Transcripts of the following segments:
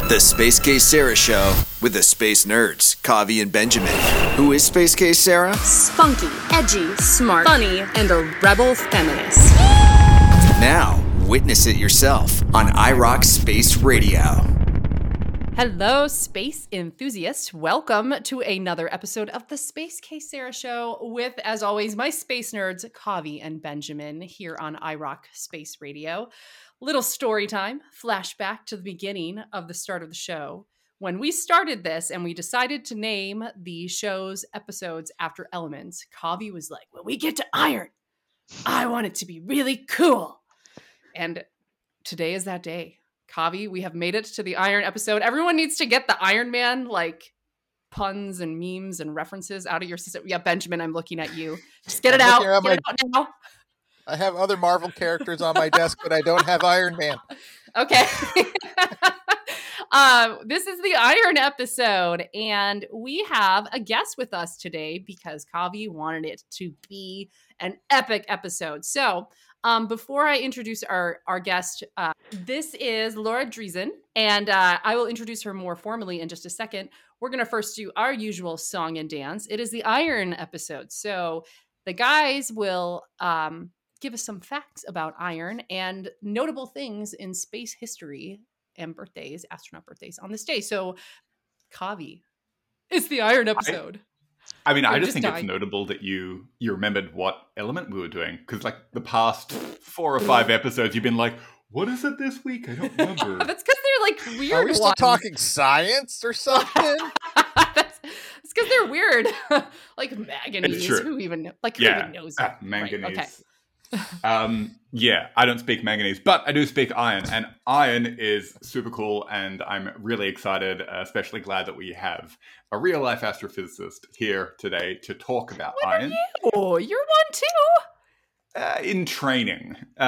The Space Case Sarah Show with the Space Nerds, Kavi and Benjamin. Who is Space Case Sarah? Spunky, edgy, smart, funny, and a rebel feminist. Now, witness it yourself on iRock Space Radio. Hello, space enthusiasts. Welcome to another episode of the Space Case Sarah Show with, as always, my space nerds, Kavi and Benjamin, here on iRock Space Radio. Little story time, flashback to the beginning of the start of the show. When we started this and we decided to name the show's episodes after elements, Kavi was like, when we get to iron, I want it to be really cool. And today is that day. Kavi, we have made it to the iron episode. Everyone needs to get the Iron Man, like, puns and memes and references out of your system. Yeah, Benjamin, I'm looking at you. Just get it out. Get it out now. I have other Marvel characters on my desk, but I don't have Iron Man. Okay. This is the Iron episode, and we have a guest with us today because Kavi wanted it to be an epic episode. So before I introduce our guest, this is Laura Driesen, and I will introduce her more formally in just a second. We're going to first do our usual song and dance. It is the Iron episode. So the guys will give us some facts about iron and notable things in space history and birthdays, astronaut birthdays on this day. So, Kavi, it's the iron episode. I just think it's notable that you remembered what element we were doing. Because, like, the past 4 or 5 episodes, you've been like, what is it this week? I don't remember. That's because they're, like, weird. Are we still talking science or something? It's because they're weird. Like manganese. Who even knows that? Manganese. Right, okay. I don't speak manganese, but I do speak iron, and iron is super cool, and I'm really excited, especially glad that we have a real-life astrophysicist here today to talk about iron. Oh, you're one too? In training. Go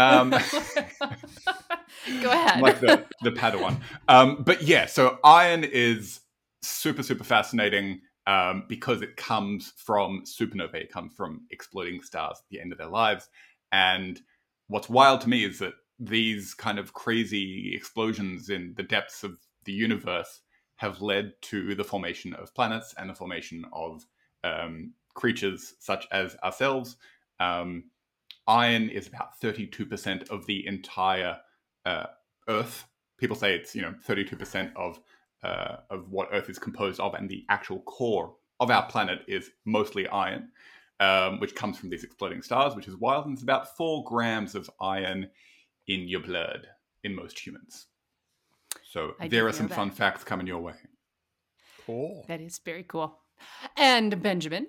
ahead. Like the Padawan. But yeah, so iron is super, super fascinating because it comes from supernovae. It comes from exploding stars at the end of their lives. And what's wild to me is that these kind of crazy explosions in the depths of the universe have led to the formation of planets and the formation of creatures such as ourselves. Iron is about 32% of the entire Earth. People say it's 32% of what Earth is composed of, and the actual core of our planet is mostly iron. Which comes from these exploding stars, which is wild. And it's about 4 grams of iron in your blood in most humans. So there are some fun facts coming your way. Cool. That is very cool. And Benjamin,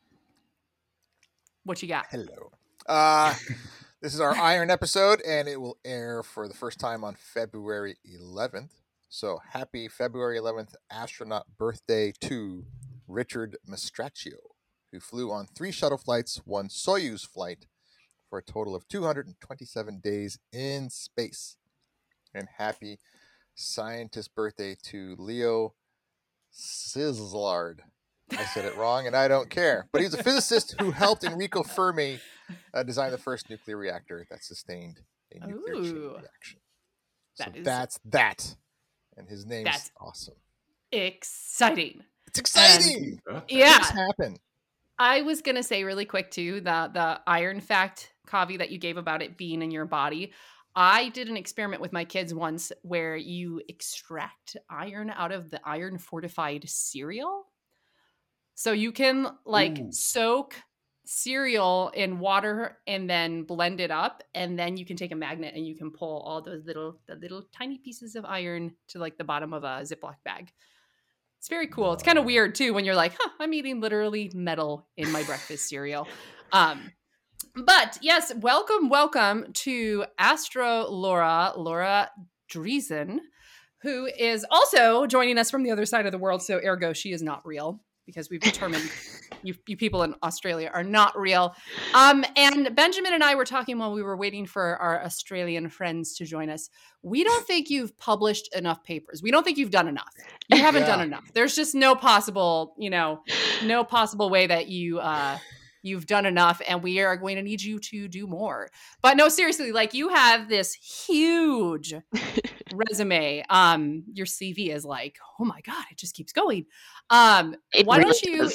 what you got? Hello. This is our iron episode, and it will air for the first time on February 11th. So happy February 11th astronaut birthday to Richard Mastracchio, who flew on 3 shuttle flights, 1 Soyuz flight, for a total of 227 days in space. And happy scientist birthday to Leo Szilard. I said it wrong, and I don't care. But he's a physicist who helped Enrico Fermi design the first nuclear reactor that sustained a nuclear chain reaction. So that's that. And his name is awesome. Exciting. It's exciting. Yeah. What's happened? I was going to say really quick, too, the iron fact, Kavi, that you gave about it being in your body. I did an experiment with my kids once where you extract iron out of the iron-fortified cereal. So you can, soak cereal in water and then blend it up, and then you can take a magnet and you can pull all those little tiny pieces of iron to, like, the bottom of a Ziploc bag. It's very cool. It's kind of weird, too, when you're like, I'm eating literally metal in my breakfast cereal. But, yes, welcome to Astro Laura Driesen, who is also joining us from the other side of the world. So, ergo, she is not real, because we've determined you people in Australia are not real. And Benjamin and I were talking while we were waiting for our Australian friends to join us. We don't think you've published enough papers. We don't think you've done enough. You haven't done enough. There's just no possible way that you you've done enough and we are going to need you to do more. But no, seriously, like you have this huge resume. Your CV is like, oh my God, it just keeps going. Why don't you,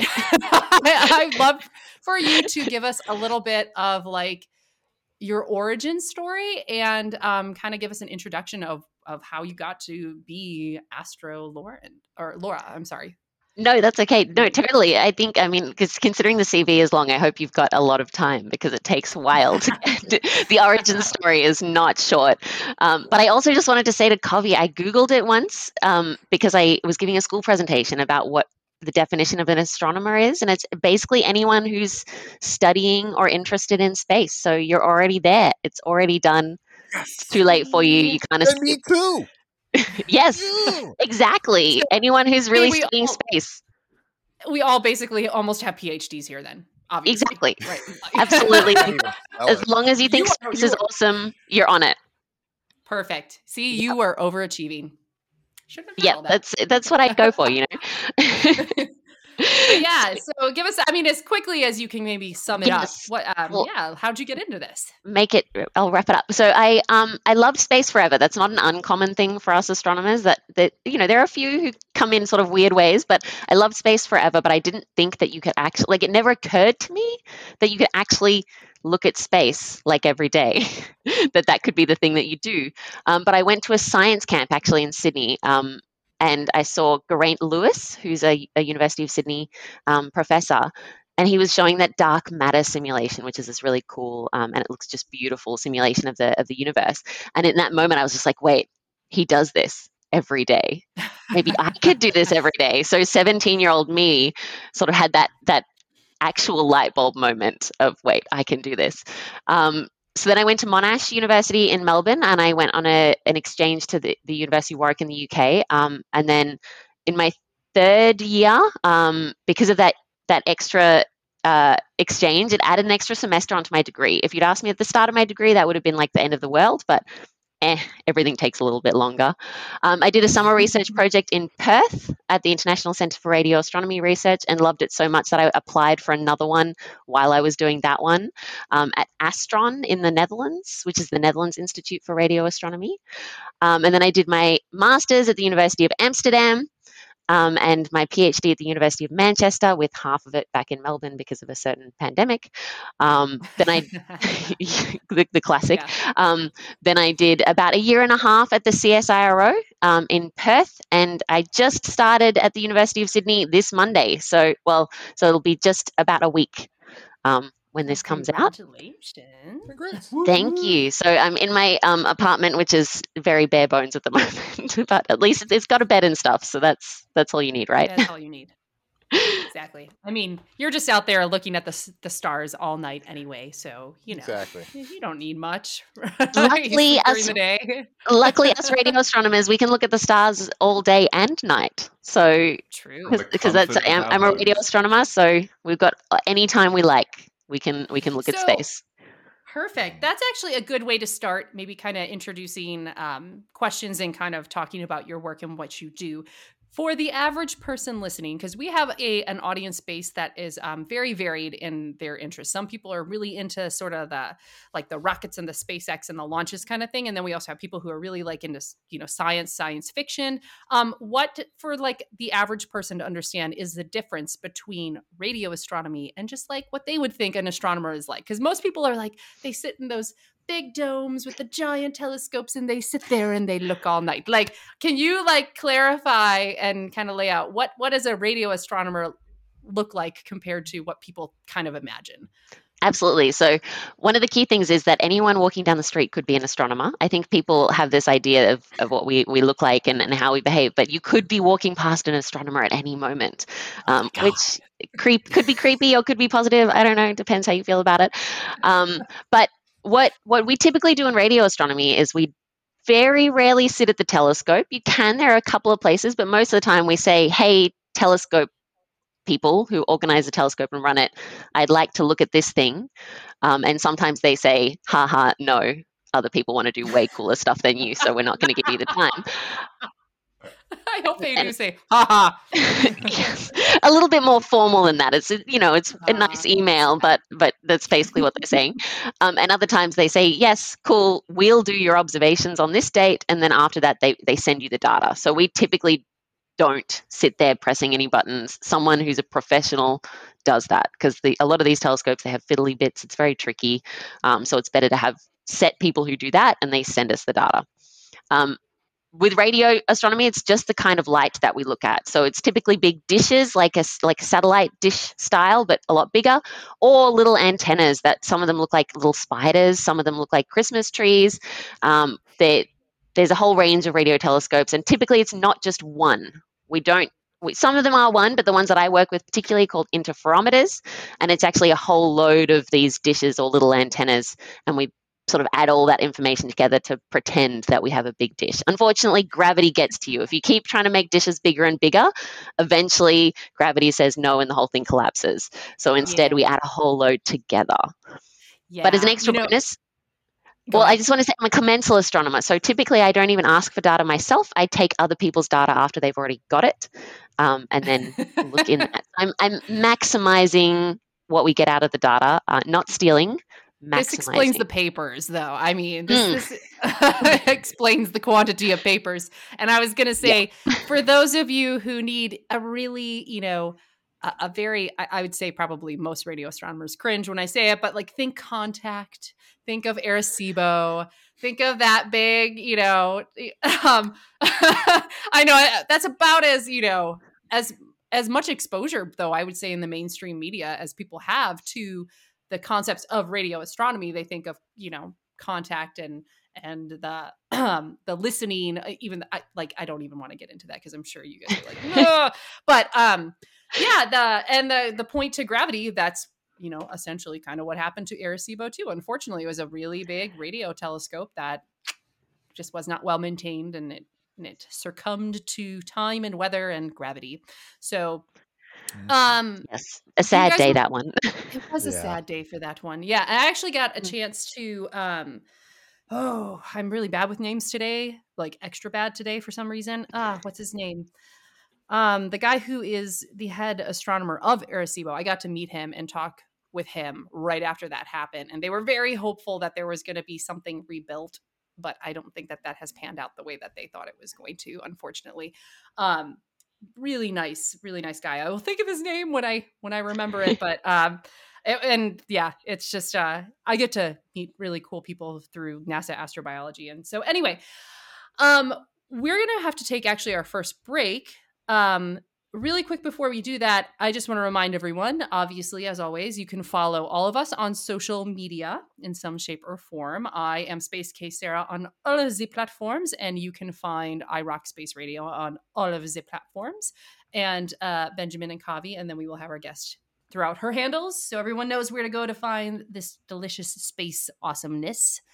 I'd love for you to give us a little bit of like your origin story and kind of give us an introduction of how you got to be Laura. I'm sorry. No, that's okay. No, totally. I think, because considering the CV is long, I hope you've got a lot of time because it takes a while to get the origin story is not short. But I also just wanted to say to Covi, I Googled it once because I was giving a school presentation about what the definition of an astronomer is. And it's basically anyone who's studying or interested in space. So you're already there. It's already done. It's too late for you. You kind of And me too. Yes, exactly. So, anyone who's really studying space. We all basically almost have PhDs here then, obviously. Exactly. Right. Absolutely. As long as you think space is awesome, you're on it. Perfect. See, you are overachieving. Yeah, that's what I go for, you know. Yeah, so give us, as quickly as you can maybe sum it up. What how'd you get into this? I'll wrap it up. So I loved space forever. That's not an uncommon thing for us astronomers, that there are a few who come in sort of weird ways, but I loved space forever, but I didn't think that you could actually, like, it never occurred to me that you could actually look at space like every day, that could be the thing that you do. But I went to a science camp actually in Sydney, and I saw Geraint Lewis, who's a University of Sydney professor, and he was showing that dark matter simulation, which is this really cool, and it looks just beautiful simulation of the universe. And in that moment, I was just like, wait, he does this every day. Maybe I could do this every day. So 17-year-old me sort of had that actual light bulb moment of, wait, I can do this. So then I went to Monash University in Melbourne, and I went on an exchange to the University of Warwick in the UK. And then in my third year, because of that extra exchange, it added an extra semester onto my degree. If you'd asked me at the start of my degree, that would have been like the end of the world, but everything takes a little bit longer. I did a summer research project in Perth at the International Centre for Radio Astronomy Research and loved it so much that I applied for another one while I was doing that one at Astron in the Netherlands, which is the Netherlands Institute for Radio Astronomy. And then I did my master's at the University of Amsterdam. And my PhD at the University of Manchester, with half of it back in Melbourne because of a certain pandemic. Then the classic. Yeah. Then I did about a year and a half at the CSIRO in Perth, and I just started at the University of Sydney this Monday. So it'll be just about a week when this comes out. Congratulations. Thank you. So I'm in my apartment, which is very bare bones at the moment, but at least it's got a bed and stuff. So that's all you need, right? That's all you need. Exactly. You're just out there looking at the stars all night anyway. So, exactly. You don't need much. Luckily, during the day. Luckily, as radio astronomers, we can look at the stars all day and night. So true. Because I'm a radio astronomer, so we've got any time we like. We can look at space. Perfect. That's actually a good way to start, maybe kind of introducing questions and kind of talking about your work and what you do. For the average person listening, because we have an audience base that is very varied in their interests. Some people are really into sort of the rockets and the SpaceX and the launches kind of thing. And then we also have people who are really like into, science fiction. What for like the average person to understand is the difference between radio astronomy and just like what they would think an astronomer is like. Because most people are like, they sit in those big domes with the giant telescopes and they sit there and they look all night. Like, can you like clarify and kind of lay out what does a radio astronomer look like compared to what people kind of imagine? Absolutely. So one of the key things is that anyone walking down the street could be an astronomer. I think people have this idea of what we look like and how we behave, but you could be walking past an astronomer at any moment, which could be creepy or could be positive. I don't know. It depends how you feel about it. But what we typically do in radio astronomy is we very rarely sit at the telescope. You can, there are a couple of places, but most of the time we say, hey, telescope people who organize the telescope and run it, I'd like to look at this thing. And sometimes they say, haha, no, other people want to do way cooler stuff than you, so we're not going to give you the time. hope they do say, haha. Yes, a little bit more formal than that. It's a nice email, but that's basically what they're saying. And other times they say, yes, cool, we'll do your observations on this date, and then after that they send you the data. So we typically don't sit there pressing any buttons. Someone who's a professional does that, because a lot of these telescopes, they have fiddly bits. It's very tricky. So it's better to have set people who do that, and they send us the data. With radio astronomy, it's just the kind of light that we look at. So it's typically big dishes, like a satellite dish style, but a lot bigger, or little antennas that some of them look like little spiders, some of them look like Christmas trees. There's a whole range of radio telescopes, and typically it's not just one. Some of them are one, but the ones that I work with particularly called interferometers, and it's actually a whole load of these dishes or little antennas, and we sort of add all that information together to pretend that we have a big dish. Unfortunately, gravity gets to you. If you keep trying to make dishes bigger and bigger, eventually gravity says no and the whole thing collapses. So instead, we add a whole load together. Yeah. But as an extra bonus, I just want to say I'm a commensal astronomer. So typically I don't even ask for data myself. I take other people's data after they've already got it, and then look in that. I'm maximizing what we get out of the data, not stealing. This explains the papers, though. I mean, this explains the quantity of papers. And I was going to say, for those of you who need a really, a very, I would say probably most radio astronomers cringe when I say it, but like think Contact, think of Arecibo, think of that big, I know that's about as much exposure, though, I would say in the mainstream media as people have to the concepts of radio astronomy. They think of, Contact and the listening, even I don't even want to get into that because I'm sure you guys are like, ugh. But the point to gravity, that's, essentially kind of what happened to Arecibo too. Unfortunately, it was a really big radio telescope that just was not well maintained, and it succumbed to time and weather and gravity. So yes, a sad day, that one. It was a sad day for that one. Yeah, I actually got a chance to I'm really bad with names today, like extra bad today for some reason. What's his name? The guy who is the head astronomer of Arecibo. I got to meet him and talk with him right after that happened, and they were very hopeful that there was going to be something rebuilt, but I don't think that has panned out the way that they thought it was going to, unfortunately. Really nice guy. I will think of his name when I remember it, but it's just I get to meet really cool people through NASA astrobiology. And so anyway, we're gonna have to take actually our first break. Really quick before we do that, I just want to remind everyone, obviously, as always, you can follow all of us on social media in some shape or form. I am Space K Sarah on all of the platforms, and you can find iRock Space Radio on all of the platforms, and Benjamin and Kavi, and then we will have our guest throughout her handles, so everyone knows where to go to find this delicious space awesomeness.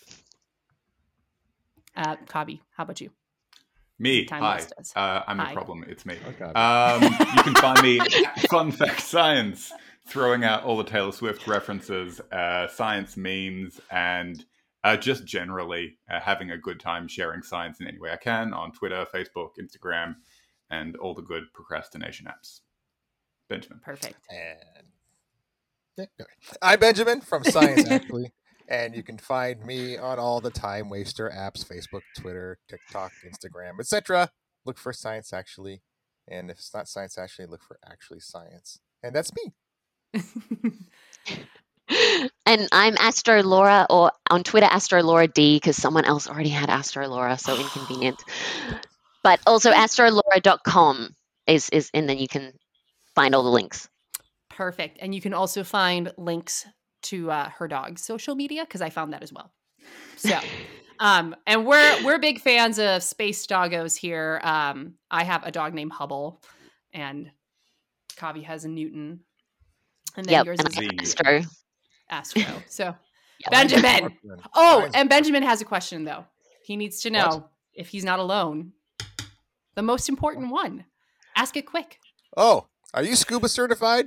Kavi, how about you? Me, hi. I'm the problem. It's me. Okay. You can find me at Fun Fact Science, throwing out all the Taylor Swift references, science memes, and just generally having a good time sharing science in any way I can on Twitter, Facebook, Instagram, and all the good procrastination apps. Benjamin. Perfect. And I'm Benjamin from Science Actually. And you can find me on all the Time Waster apps, Facebook, Twitter, TikTok, Instagram, etc. Look for Science Actually. And if it's not Science Actually, look for Actually Science. And that's me. And I'm Astro Laura, or on Twitter, Astro Laura D, because someone else already had Astro Laura, so inconvenient. But also astrolaura.com is and then you can find all the links. Perfect. And you can also find links to her dog's social media, because I found that as well. So, and we're big fans of space doggos here. I have a dog named Hubble, and Kavi has a Newton, and then yours is Astro. So, Benjamin. Oh, and Benjamin has a question though. He needs to know if he's not alone. The most important one. Ask it quick. Oh, are you scuba certified?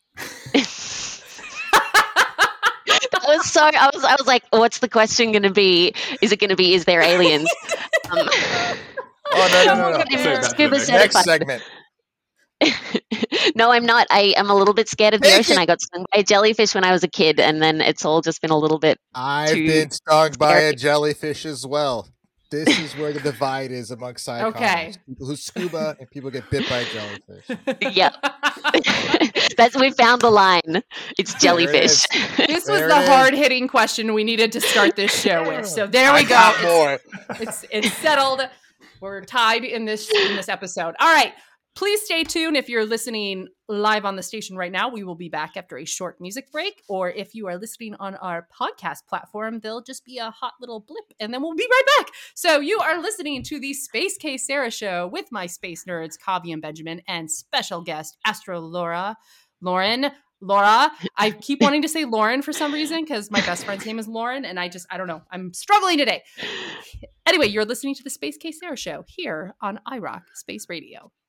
I was like, what's the question going to be? Is it going to be, is there aliens? No. Scuba Next Next certified. segment. No, I'm not. I am a little bit scared of the Take ocean. it. I got stung by a jellyfish when I was a kid, and then it's all just been a little bit. I've Too been stung by scary. a jellyfish as well. This is where the divide is amongst psychologists. Okay. People who scuba and people get bit by a jellyfish. Yep. We found the line. It's There it jellyfish. This was There the it is. hard-hitting question we needed to start this show with. So there we I go. got more. It's settled. We're tied in this episode. All right. Please stay tuned. If you're listening live on the station right now, we will be back after a short music break. Or if you are listening on our podcast platform, there'll just be a hot little blip and then we'll be right back. So you are listening to the Space K Sarah Show with my space nerds, Kavi and Benjamin, and special guest, Astro Laura. I keep wanting to say Lauren for some reason because my best friend's name is Lauren, and I don't know. I'm struggling today. Anyway, you're listening to the Space K Sarah Show here on iRock Space Radio.